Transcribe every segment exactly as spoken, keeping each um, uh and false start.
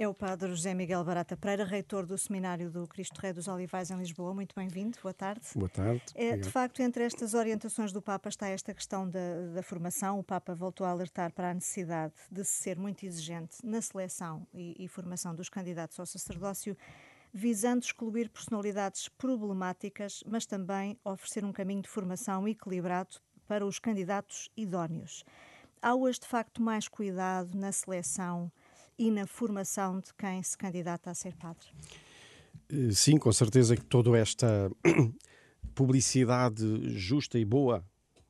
É o padre José Miguel Barata Pereira, reitor do Seminário do Cristo Rei dos Olivais em Lisboa. Muito bem-vindo, boa tarde. Boa tarde. É, de facto, entre estas orientações do Papa está esta questão da, da formação. O Papa voltou a alertar para a necessidade de se ser muito exigente na seleção e, e formação dos candidatos ao sacerdócio, visando excluir personalidades problemáticas, mas também oferecer um caminho de formação equilibrado para os candidatos idóneos. Há hoje, de facto, mais cuidado na seleção e na formação de quem se candidata a ser padre? Sim, com certeza que toda esta publicidade justa e boa,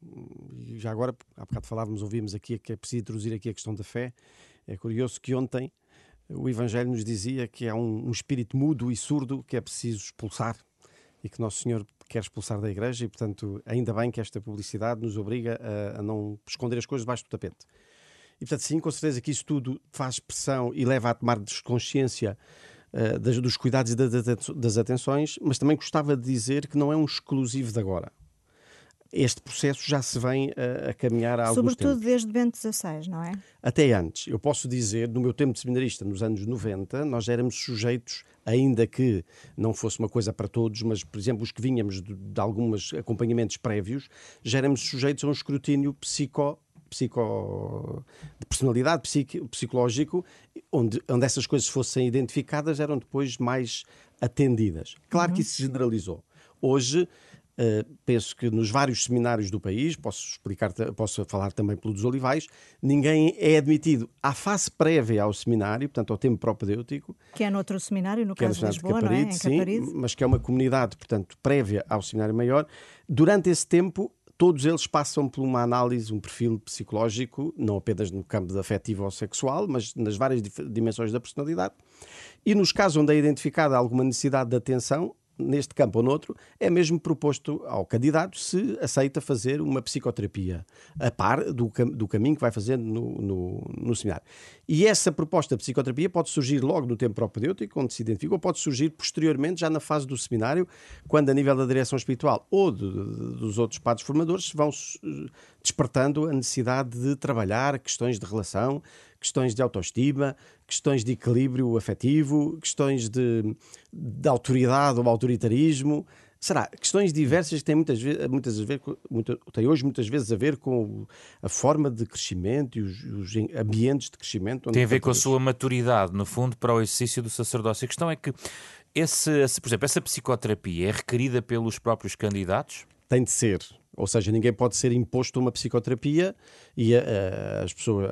e já agora, há bocado falávamos, ouvimos aqui que é preciso introduzir aqui a questão da fé. É curioso que ontem o Evangelho nos dizia que há um, um espírito mudo e surdo que é preciso expulsar e que Nosso Senhor quer expulsar da Igreja e, portanto, ainda bem que esta publicidade nos obriga a, a não esconder as coisas debaixo do tapete. E, portanto, sim, com certeza que isso tudo faz pressão e leva a tomar desconsciência uh, das, dos cuidados e das, das atenções, mas também gostava de dizer que não é um exclusivo de agora. Este processo já se vem uh, a caminhar há alguns tempos. Sobretudo desde Bento dezasseis, não é? Até antes. Eu posso dizer, no meu tempo de seminarista, nos anos noventa, nós éramos sujeitos, ainda que não fosse uma coisa para todos, mas, por exemplo, os que vinhamos de, de alguns acompanhamentos prévios, já éramos sujeitos a um escrutínio psico Psico, de personalidade, psico, psicológico, onde, onde essas coisas fossem identificadas, eram depois mais atendidas. Claro uhum. que isso se generalizou. Hoje, uh, penso que nos vários seminários do país, posso explicar, posso falar também pelo dos Olivais, ninguém é admitido à fase prévia ao seminário, portanto ao tempo propedêutico. Que é noutro seminário, no caso de Lisboa, de Caparide, não é? Em Caparide. Sim, mas que é uma comunidade, portanto, prévia ao seminário maior. Durante esse tempo, todos eles passam por uma análise, um perfil psicológico, não apenas no campo afetivo ou sexual, mas nas várias dimensões da personalidade. E nos casos onde é identificada alguma necessidade de atenção, neste campo ou noutro, é mesmo proposto ao candidato se aceita fazer uma psicoterapia, a par do, cam- do caminho que vai fazendo no, no, no seminário. E essa proposta de psicoterapia pode surgir logo no tempo propedêutico, onde se identifica, ou pode surgir posteriormente, já na fase do seminário, quando a nível da direção espiritual ou de, de, dos outros padres formadores vão despertando a necessidade de trabalhar questões de relação, questões de autoestima, questões de equilíbrio afetivo, questões de, de autoridade ou autoritarismo. Será? Questões diversas que têm muitas vezes, muitas a ver, muito, têm hoje muitas vezes a ver com a forma de crescimento e os, os ambientes de crescimento. Tem a ver com a sua maturidade, no fundo, para o exercício do sacerdócio. A questão é que, esse, esse, por exemplo, essa psicoterapia é requerida pelos próprios candidatos? Tem de ser. Ou seja, ninguém pode ser imposto uma psicoterapia e a, a, as pessoas,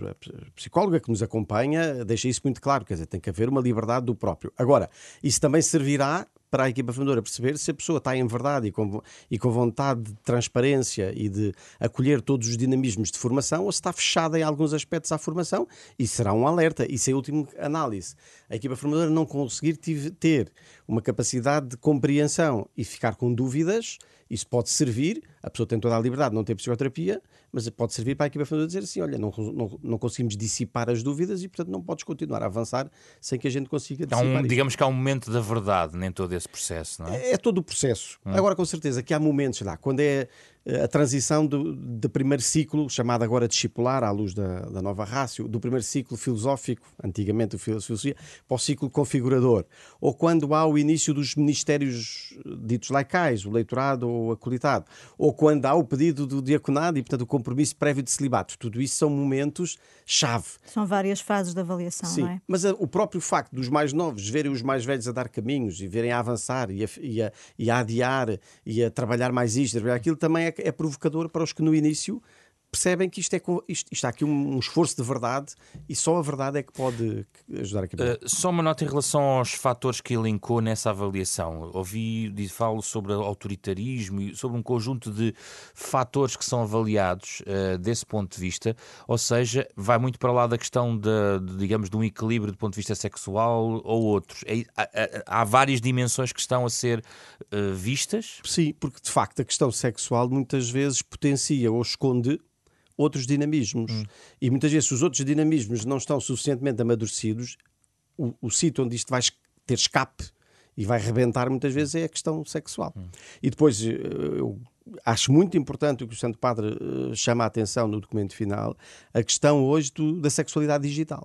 a psicóloga que nos acompanha deixa isso muito claro, quer dizer, tem que haver uma liberdade do próprio. Agora, isso também servirá para a equipa formadora perceber se a pessoa está em verdade e com, e com vontade de transparência e de acolher todos os dinamismos de formação ou se está fechada em alguns aspectos à formação e será um alerta. Isso é a última análise. A equipa formadora não conseguir ter uma capacidade de compreensão e ficar com dúvidas, isso pode servir, a pessoa tem toda a liberdade de não ter psicoterapia, mas pode servir para a equipa formadora dizer assim, olha, não, não, não conseguimos dissipar as dúvidas e, portanto, não podes continuar a avançar sem que a gente consiga dissipar um, isso. Digamos que há um momento da verdade nem todo esse processo, não é? É, é todo o processo. Hum. Agora, com certeza, que há momentos lá, quando é a transição do, do primeiro ciclo, chamado agora discipular, à luz da, da nova rácio, do primeiro ciclo filosófico, antigamente o filosofia, para o ciclo configurador, ou quando há o início dos ministérios ditos laicais, o leitorado ou acolitado, ou quando há o pedido do diaconado e, portanto, o compromisso prévio de celibato. Tudo isso são momentos-chave. São várias fases de avaliação, Sim, não é? mas a, o próprio facto dos mais novos verem os mais velhos a dar caminhos e verem a avançar e a, e a, e a adiar e a trabalhar mais isto, trabalhar aquilo, também é é provocador para os que no início percebem que isto é, isto, isto há aqui um, um esforço de verdade e só a verdade é que pode ajudar a caminhar. Uh, só uma nota em relação aos fatores que elencou nessa avaliação. Ouvi, falo sobre autoritarismo e sobre um conjunto de fatores que são avaliados uh, desse ponto de vista, ou seja, vai muito para lá da questão de, de, digamos, de um equilíbrio do ponto de vista sexual ou outros. É, há, há várias dimensões que estão a ser uh, vistas? Sim, porque de facto a questão sexual muitas vezes potencia ou esconde outros dinamismos. Hum. E muitas vezes, se os outros dinamismos não estão suficientemente amadurecidos, o, o sítio onde isto vai ter escape e vai rebentar muitas vezes é a questão sexual. Hum. E depois, eu acho muito importante o que o Santo Padre chama a atenção no documento final, a questão hoje do, da sexualidade digital.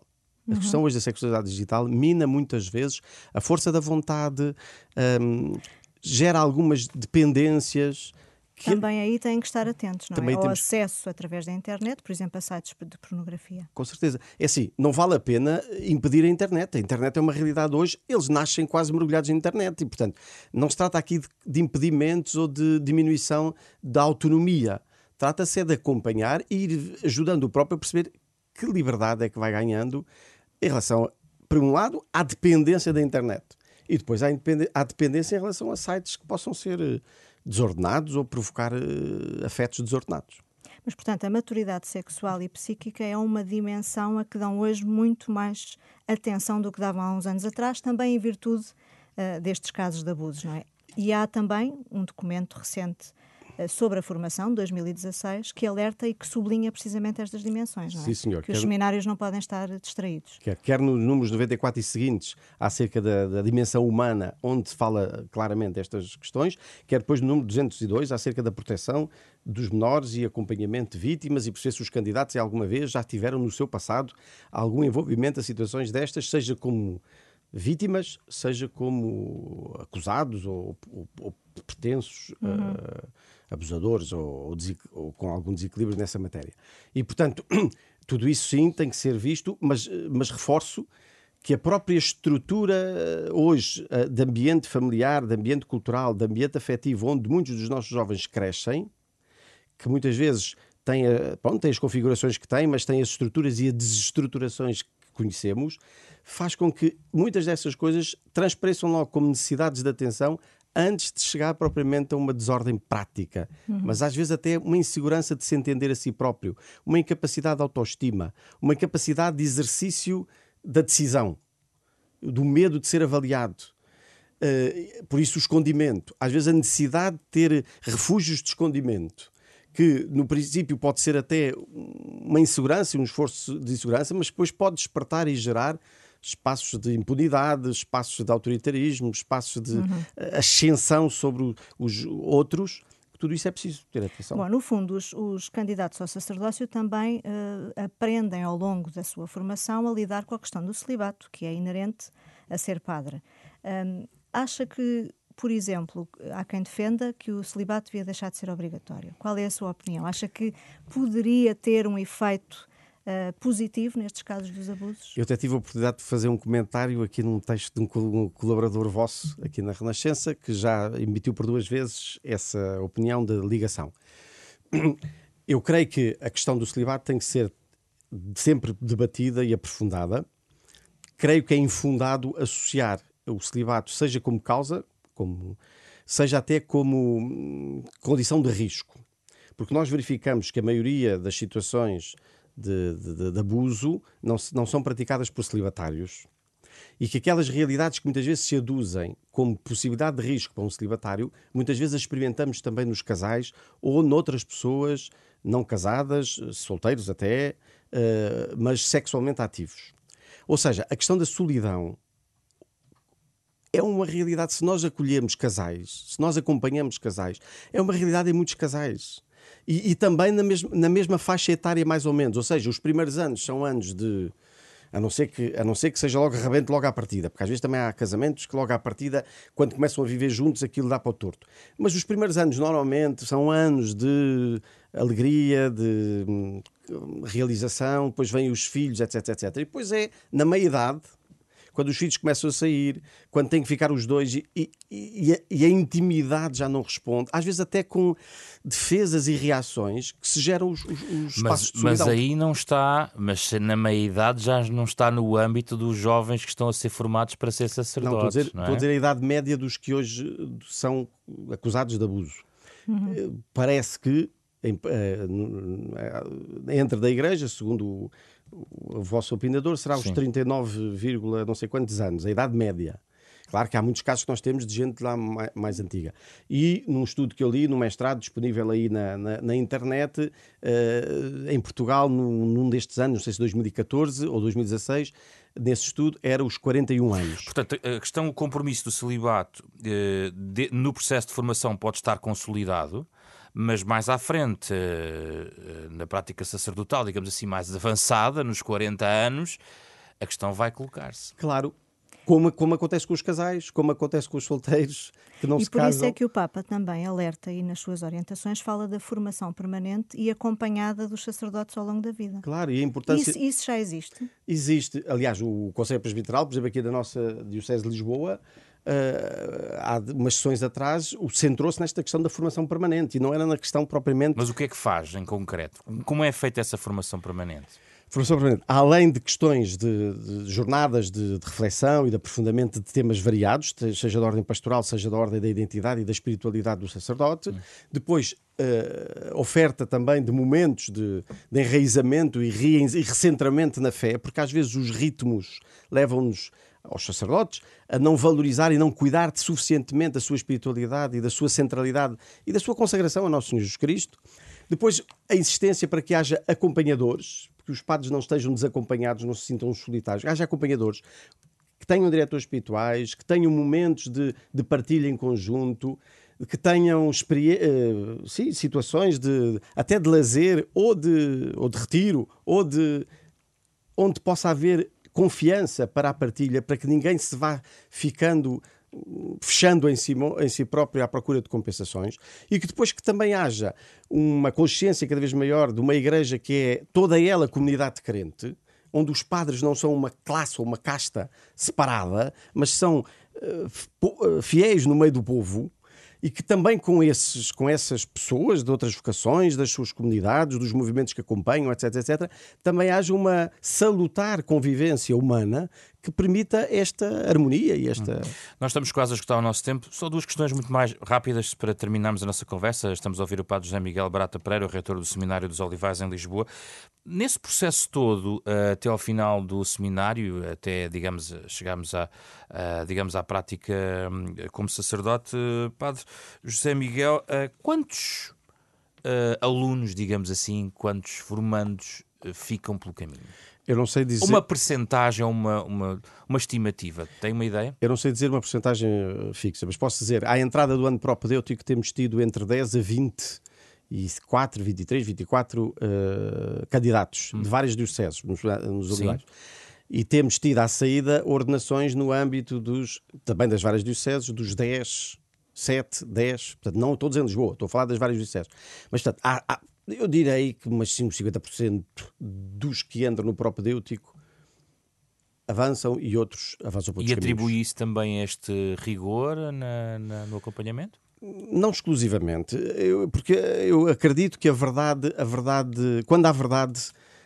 A Uhum. questão hoje da sexualidade digital mina muitas vezes a força da vontade, hum, gera algumas dependências. Que Também aí têm que estar atentos, não é? Também Ao temos- acesso através da internet, por exemplo, a sites de pornografia. Com certeza. É assim, não vale a pena impedir a internet. A internet é uma realidade hoje. Eles nascem quase mergulhados na internet e, portanto, não se trata aqui de, de impedimentos ou de diminuição da autonomia. Trata-se é de acompanhar e ir ajudando o próprio a perceber que liberdade é que vai ganhando em relação, por um lado, à dependência da internet e depois à, independ- à dependência em relação a sites que possam ser eh, desordenados ou provocar eh, afetos desordenados. Mas, portanto, a maturidade sexual e psíquica é uma dimensão a que dão hoje muito mais atenção do que davam há uns anos atrás, também em virtude uh, destes casos de abusos, não é? E há também um documento recente uh, sobre a formação, de dois mil e dezasseis, que alerta e que sublinha precisamente estas dimensões, não é? Sim, senhor. Que os Quer- seminários não podem estar distraídos. Quer, quer nos números noventa e quatro e seguintes, acerca da, da dimensão humana, onde se fala claramente destas questões, quer depois no número duzentos e dois, acerca da proteção dos menores e acompanhamento de vítimas e perceber se os candidatos, alguma vez, já tiveram no seu passado algum envolvimento a situações destas, seja como vítimas, seja como acusados ou, ou, ou pretensos Uhum. uh, abusadores ou, ou, ou com algum desequilíbrio nessa matéria. E, portanto, tudo isso sim tem que ser visto, mas, mas reforço que a própria estrutura hoje de ambiente familiar, de ambiente cultural, de ambiente afetivo, onde muitos dos nossos jovens crescem, que muitas vezes têm, bom, têm as configurações que têm, mas têm as estruturas e as desestruturações que conhecemos, faz com que muitas dessas coisas transpareçam logo como necessidades de atenção antes de chegar propriamente a uma desordem prática. Uhum. Mas às vezes até uma insegurança de se entender a si próprio, uma incapacidade de autoestima, uma incapacidade de exercício da decisão, do medo de ser avaliado. Uh, por isso o escondimento. Às vezes a necessidade de ter refúgios de escondimento, que no princípio pode ser até uma insegurança, um esforço de insegurança, mas depois pode despertar e gerar espaços de impunidade, espaços de autoritarismo, espaços de uhum. ascensão sobre os outros. Tudo isso é preciso ter atenção. Bom, no fundo, os, os candidatos ao sacerdócio também uh, aprendem ao longo da sua formação a lidar com a questão do celibato, que é inerente a ser padre. Um, acha que, por exemplo, há quem defenda que o celibato devia deixar de ser obrigatório. Qual é a sua opinião? Acha que poderia ter um efeito uh, positivo nestes casos dos abusos? Eu até tive a oportunidade de fazer um comentário aqui num texto de um colaborador vosso aqui na Renascença, que já emitiu por duas vezes essa opinião de ligação. Eu creio que a questão do celibato tem que ser sempre debatida e aprofundada. Creio que é infundado associar o celibato, seja como causa, como, seja até como condição de risco. Porque nós verificamos que a maioria das situações de, de, de abuso não, não são praticadas por celibatários e que aquelas realidades que muitas vezes se aduzem como possibilidade de risco para um celibatário, muitas vezes as experimentamos também nos casais ou noutras pessoas não casadas, solteiros até, uh, mas sexualmente ativos. Ou seja, a questão da solidão é uma realidade. Se nós acolhemos casais, se nós acompanhamos casais, é uma realidade em muitos casais. E, e também na mesma, na mesma faixa etária, mais ou menos. Ou seja, os primeiros anos são anos de... A não ser que, a não ser que seja logo arrebente logo à partida. Porque às vezes também há casamentos que logo à partida, quando começam a viver juntos, aquilo dá para o torto. Mas os primeiros anos, normalmente, são anos de alegria, de realização. Depois vêm os filhos, etc, etcétera. E depois é, na meia-idade, quando os filhos começam a sair, quando têm que ficar os dois e, e, e, a, e a intimidade já não responde, às vezes até com defesas e reações que se geram os, os, os espaços mas, de solidão. Mas aí não está, mas na meia-idade já não está no âmbito dos jovens que estão a ser formados para ser sacerdotes. Não, estou a dizer, não é? estou a dizer a idade média dos que hoje são acusados de abuso. Uhum. Parece que entre da igreja, segundo o o vosso opinador, será os trinta e nove, não sei quantos anos, a idade média. Claro que há muitos casos que nós temos de gente lá mais, mais antiga. E num estudo que eu li, no mestrado, disponível aí na, na, na internet, uh, em Portugal, num, num destes anos, não sei se dois mil e catorze ou dois mil e dezasseis, nesse estudo era os quarenta e um anos. Portanto, a questão, o compromisso do celibato uh, de, no processo de formação pode estar consolidado, mas mais à frente, na prática sacerdotal, digamos assim, mais avançada, nos quarenta anos, a questão vai colocar-se. Claro. Como, como acontece com os casais, como acontece com os solteiros que não e se por casam. isso é que o Papa também alerta e nas suas orientações fala da formação permanente e acompanhada dos sacerdotes ao longo da vida. Claro, e a importância... Isso, isso já existe? Existe. Aliás, o Conselho Presbiteral, por exemplo, aqui da nossa Diocese de Lisboa, uh, há umas sessões atrás, centrou-se nesta questão da formação permanente e não era na questão propriamente... Mas o que é que faz em concreto? Como é feita essa formação permanente? Formação permanente, além de questões de, de jornadas de, de reflexão e de aprofundamento de temas variados, seja da ordem pastoral, seja da ordem da identidade e da espiritualidade do sacerdote, hum. depois uh, oferta também de momentos de, de enraizamento e, re, e recentramento na fé, porque às vezes os ritmos levam-nos, aos sacerdotes, a não valorizar e não cuidar suficientemente da sua espiritualidade e da sua centralidade e da sua consagração a Nosso Senhor Jesus Cristo. Depois, a insistência para que haja acompanhadores, que os padres não estejam desacompanhados, não se sintam solitários. Haja acompanhadores que tenham diretores espirituais, que tenham momentos de, de partilha em conjunto, que tenham uh, sim, situações de, até de lazer ou de, ou de retiro, ou de onde possa haver confiança para a partilha, para que ninguém se vá ficando... fechando em si, em si próprio à procura de compensações, e que depois que também haja uma consciência cada vez maior de uma igreja que é toda ela comunidade crente, onde os padres não são uma classe ou uma casta separada, mas são uh, fiéis no meio do povo, e que também com, esses, com essas pessoas de outras vocações, das suas comunidades, dos movimentos que acompanham, etc, etcétera, também haja uma salutar convivência humana que permita esta harmonia e esta... Hum. Nós estamos quase a esgotar o nosso tempo. Só duas questões muito mais rápidas para terminarmos a nossa conversa. Estamos a ouvir o padre José Miguel Barata Pereira, o reitor do Seminário dos Olivais em Lisboa. Nesse processo todo, até ao final do seminário, até, digamos, chegarmos à, digamos, à prática como sacerdote, padre José Miguel, quantos alunos, digamos assim, quantos formandos ficam pelo caminho? Eu não sei dizer... Uma percentagem, uma, uma, uma estimativa. Tem uma ideia? Eu não sei dizer uma percentagem fixa, mas posso dizer, à entrada do ano propedêutico temos tido entre dez a vinte e quatro, vinte e três, vinte e quatro uh, candidatos hum. de várias dioceses nos, nos Olivais. E temos tido à saída ordenações no âmbito dos, também das várias dioceses, dos dez, sete, dez, portanto não todos em Lisboa, estou a falar das várias dioceses. Mas portanto, há, há eu direi que umas cinquenta por cento dos que entram no propedêutico avançam e outros avançam por outros E atribui caminhos. isso também a este rigor na, na, no acompanhamento? Não exclusivamente, eu, porque eu acredito que a verdade, a verdade, quando há verdade,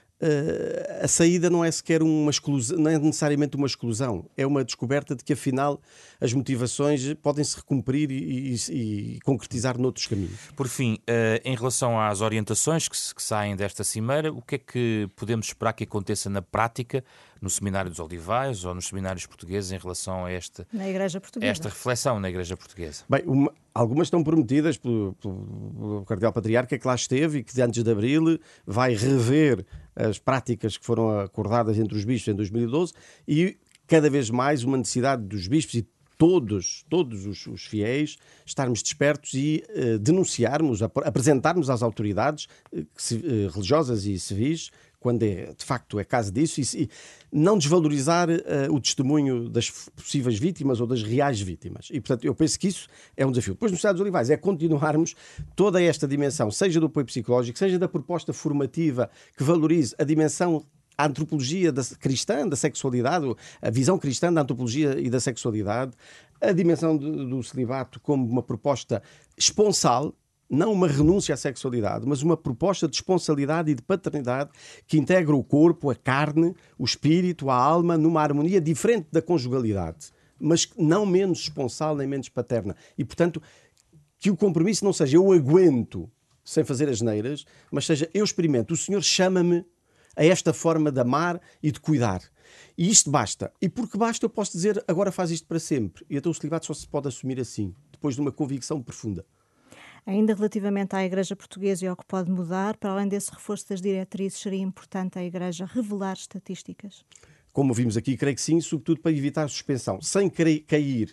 a saída não é sequer uma exclusão, não é necessariamente uma exclusão, é uma descoberta de que afinal as motivações podem se recumprir e, e, e concretizar noutros caminhos. Por fim, em relação às orientações que, que saem desta cimeira, o que é que podemos esperar que aconteça na prática no Seminário dos Olivais ou nos seminários portugueses em relação a esta, na Igreja Portuguesa. esta reflexão na Igreja Portuguesa? Bem, uma, algumas estão prometidas pelo, pelo, pelo Cardeal Patriarca que lá esteve e que antes de abril vai rever as práticas que foram acordadas entre os bispos em dois mil e doze e cada vez mais uma necessidade dos bispos e todos, todos os, os fiéis estarmos despertos e uh, denunciarmos, ap- apresentarmos às autoridades uh, uh, religiosas e civis quando é, de facto é caso disso, e, e não desvalorizar uh, o testemunho das possíveis vítimas ou das reais vítimas. E, portanto, eu penso que isso é um desafio. Depois, no Estado dos Olivais, é continuarmos toda esta dimensão, seja do apoio psicológico, seja da proposta formativa que valorize a dimensão, a antropologia da, cristã da sexualidade, a visão cristã da antropologia e da sexualidade, a dimensão do, do celibato como uma proposta esponsal, não uma renúncia à sexualidade, mas uma proposta de esponsalidade e de paternidade que integra o corpo, a carne, o espírito, a alma, numa harmonia diferente da conjugalidade, mas não menos esponsal nem menos paterna. E, portanto, que o compromisso não seja eu aguento sem fazer asneiras, mas seja eu experimento. O Senhor chama-me a esta forma de amar e de cuidar. E isto basta. E porque basta eu posso dizer agora faz isto para sempre. E então o celibato só se pode assumir assim, depois de uma convicção profunda. Ainda relativamente à Igreja Portuguesa e ao que pode mudar, para além desse reforço das diretrizes, seria importante a Igreja revelar estatísticas? Como vimos aqui, creio que sim, sobretudo para evitar a suspensão, sem cair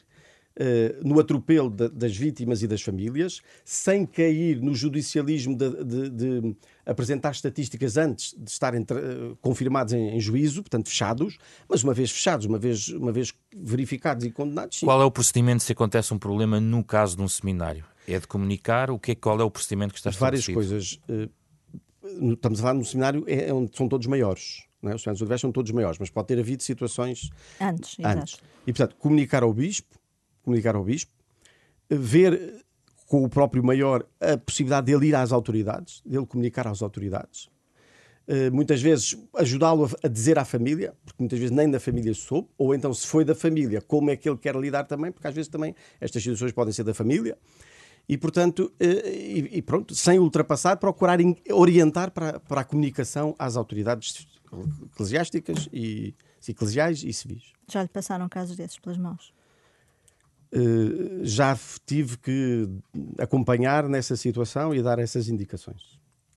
no atropelo de, das vítimas e das famílias, sem cair no judicialismo de, de, de apresentar estatísticas antes de estarem uh, confirmados em, em juízo, portanto fechados, mas uma vez fechados, uma vez, uma vez verificados e condenados. Sim. Qual é o procedimento se acontece um problema no caso de um seminário? É de comunicar? O que é, qual é o procedimento que está estabelecido? Várias coisas. Uh, estamos a falar no seminário é onde são todos maiores. Não é? Os seminários do Agreste são todos maiores, mas pode ter havido situações antes. antes. Exato. E, portanto, comunicar ao bispo, comunicar ao bispo, ver com o próprio maior a possibilidade dele ir às autoridades, dele comunicar às autoridades. Uh, muitas vezes ajudá-lo a, a dizer à família, porque muitas vezes nem da família soube, ou então se foi da família, como é que ele quer lidar também, porque às vezes também estas situações podem ser da família. E, portanto, uh, e, e pronto, sem ultrapassar, procurar orientar para, para a comunicação às autoridades eclesiásticas e eclesiais e civis. Já lhe passaram casos desses pelas mãos? Uh, já tive que acompanhar nessa situação e dar essas indicações.